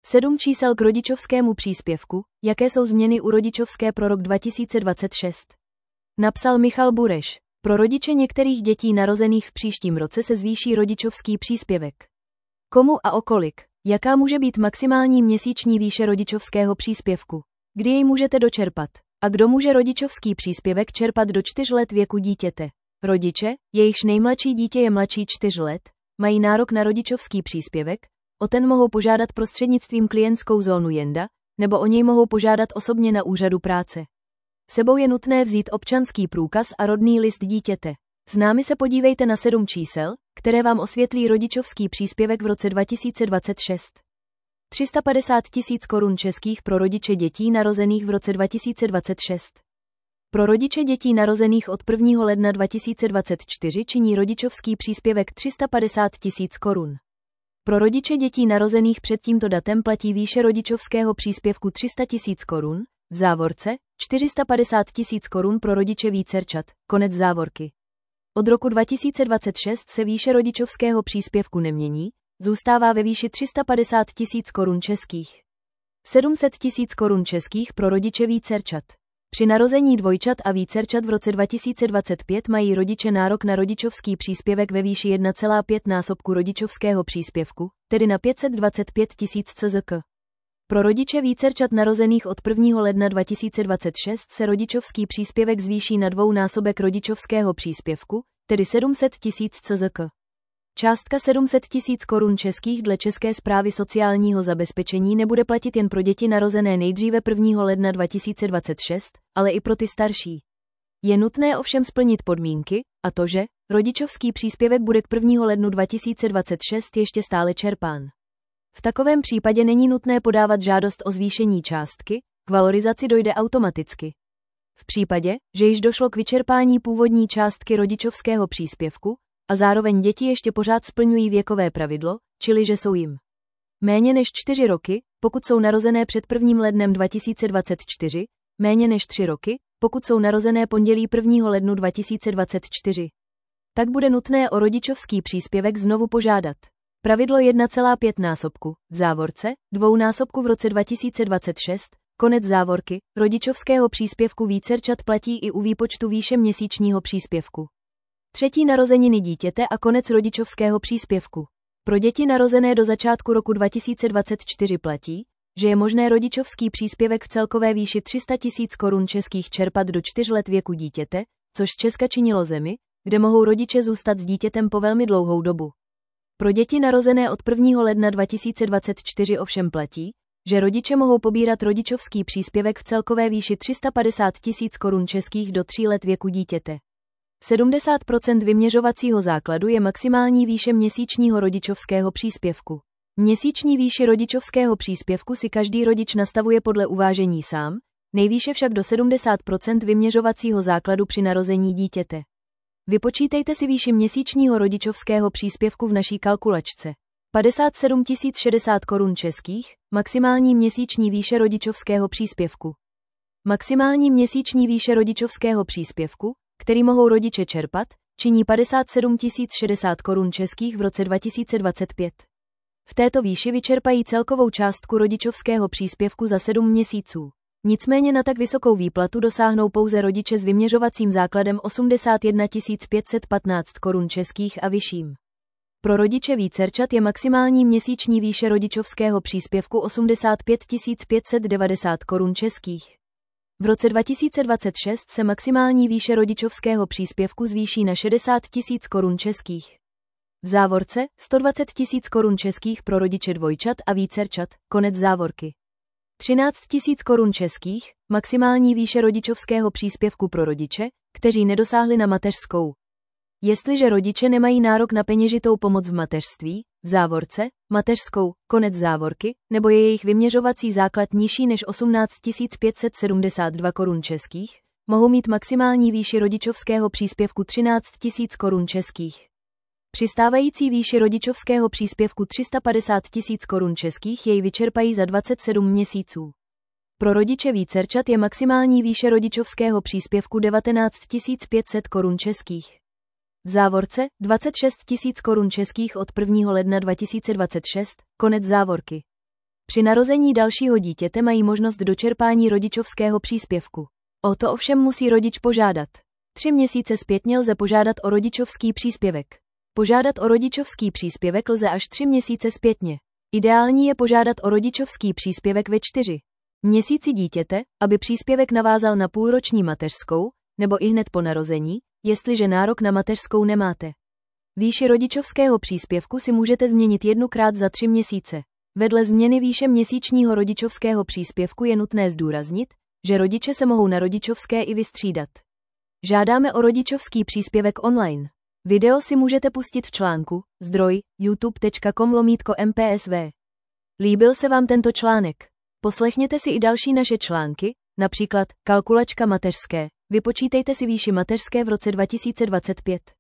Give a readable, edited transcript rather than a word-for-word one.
7 čísel k rodičovskému příspěvku, jaké jsou změny u rodičovské pro rok 2026. Napsal Michal Bureš. Pro rodiče některých dětí narozených v příštím roce se zvýší rodičovský příspěvek. Komu a o kolik? Jaká může být maximální měsíční výše rodičovského příspěvku? Kdy jej můžete dočerpat? A kdo může rodičovský příspěvek čerpat do 4 let věku dítěte? Rodiče, jejichž nejmladší dítě je mladší 4 let, mají nárok na rodičovský příspěvek, o ten mohou požádat prostřednictvím klientskou zónu Jenda, nebo o něj mohou požádat osobně na úřadu práce. Sebou je nutné vzít občanský průkaz a rodný list dítěte. S námi se podívejte na 7 čísel, které vám osvětlí rodičovský příspěvek v roce 2026. 350 000 korun českých pro rodiče dětí narozených v roce 2026. Pro rodiče dětí narozených od 1. ledna 2024 činí rodičovský příspěvek 350 000 korun. Pro rodiče dětí narozených před tímto datem platí výše rodičovského příspěvku 300 000 korun, v závorce 450 000 korun pro rodiče vícerčat, konec závorky. Od roku 2026 se výše rodičovského příspěvku nemění, zůstává ve výši 350 000 korun českých. 700 000 korun českých pro rodiče vícerčat. Při narození dvojčat a vícerčat v roce 2025 mají rodiče nárok na rodičovský příspěvek ve výši 1,5 násobku rodičovského příspěvku, tedy na 525 000 CZK. Pro rodiče vícerčat narozených od 1. ledna 2026 se rodičovský příspěvek zvýší na 2násobek rodičovského příspěvku, tedy 700 000 CZK. Částka 700 000 korun českých dle České správy sociálního zabezpečení nebude platit jen pro děti narozené nejdříve 1. ledna 2026, ale i pro ty starší. Je nutné ovšem splnit podmínky, a to, že rodičovský příspěvek bude k 1. lednu 2026 ještě stále čerpán. V takovém případě není nutné podávat žádost o zvýšení částky, k valorizaci dojde automaticky. V případě, že již došlo k vyčerpání původní částky rodičovského příspěvku, a zároveň děti ještě pořád splňují věkové pravidlo, čili že jsou jim méně než 4 roky, pokud jsou narozené před 1. lednem 2024, méně než 3 roky, pokud jsou narozené pondělí 1. lednu 2024. Tak bude nutné o rodičovský příspěvek znovu požádat. Pravidlo 1,5 násobku, v závorce, 2 násobku v roce 2026, konec závorky, rodičovského příspěvku vícerčat platí i u výpočtu výše měsíčního příspěvku. 3. narozeniny dítěte a konec rodičovského příspěvku. Pro děti narozené do začátku roku 2024 platí, že je možné rodičovský příspěvek v celkové výši 300 000 korun českých čerpat do 4 let věku dítěte, což z Česka činilo zemi, kde mohou rodiče zůstat s dítětem po velmi dlouhou dobu. Pro děti narozené od 1. ledna 2024 ovšem platí, že rodiče mohou pobírat rodičovský příspěvek v celkové výši 350 000 korun českých do 3 let věku dítěte. 70% vyměřovacího základu je maximální výše měsíčního rodičovského příspěvku. Měsíční výši rodičovského příspěvku si každý rodič nastavuje podle uvážení sám, nejvýše však do 70% vyměřovacího základu při narození dítěte. Vypočítejte si výši měsíčního rodičovského příspěvku v naší kalkulačce. 57 060 korun českých, maximální měsíční výše rodičovského příspěvku. Maximální měsíční výše rodičovského příspěvku, který mohou rodiče čerpat, činí 57 060 korun českých v roce 2025. V této výši vyčerpají celkovou částku rodičovského příspěvku za 7 měsíců. Nicméně na tak vysokou výplatu dosáhnou pouze rodiče s vyměřovacím základem 81 515 korun českých a vyšším. Pro rodiče vícerčat je maximální měsíční výše rodičovského příspěvku 85 590 korun českých. V roce 2026 se maximální výše rodičovského příspěvku zvýší na 60 000 korun českých. V závorce 120 000 korun českých pro rodiče dvojčat a vícerčat, konec závorky. 13 000 korun českých, maximální výše rodičovského příspěvku pro rodiče, kteří nedosáhli na mateřskou. Jestliže rodiče nemají nárok na peněžitou pomoc v mateřství, v závorce, mateřskou, konec závorky, nebo je jejich vyměřovací základ nižší než 18 572 korun českých, mohou mít maximální výši rodičovského příspěvku 13 000 korun českých. Při stávající výši rodičovského příspěvku 350 000 korun českých jej vyčerpají za 27 měsíců. Pro rodiče vícerčat je maximální výše rodičovského příspěvku 19 500 korun českých. V závorce 26 000 korun českých od 1. ledna 2026, konec závorky. Při narození dalšího dítěte mají možnost dočerpání rodičovského příspěvku. O to ovšem musí rodič požádat. 3 měsíce zpětně lze požádat o rodičovský příspěvek. Požádat o rodičovský příspěvek lze až 3 měsíce zpětně. Ideální je požádat o rodičovský příspěvek ve 4 měsíci dítěte, aby příspěvek navázal na půlroční mateřskou, nebo ihned po narození, jestliže nárok na mateřskou nemáte. Výši rodičovského příspěvku si můžete změnit jednukrát za 3 měsíce. Vedle změny výše měsíčního rodičovského příspěvku je nutné zdůraznit, že rodiče se mohou na rodičovské i vystřídat. Žádáme o rodičovský příspěvek online. Video si můžete pustit v článku, zdroj, youtube.com/mpsv. Líbil se vám tento článek? Poslechněte si i další naše články, například Kalkulačka mateřské. Vypočítejte si výši mateřské v roce 2025.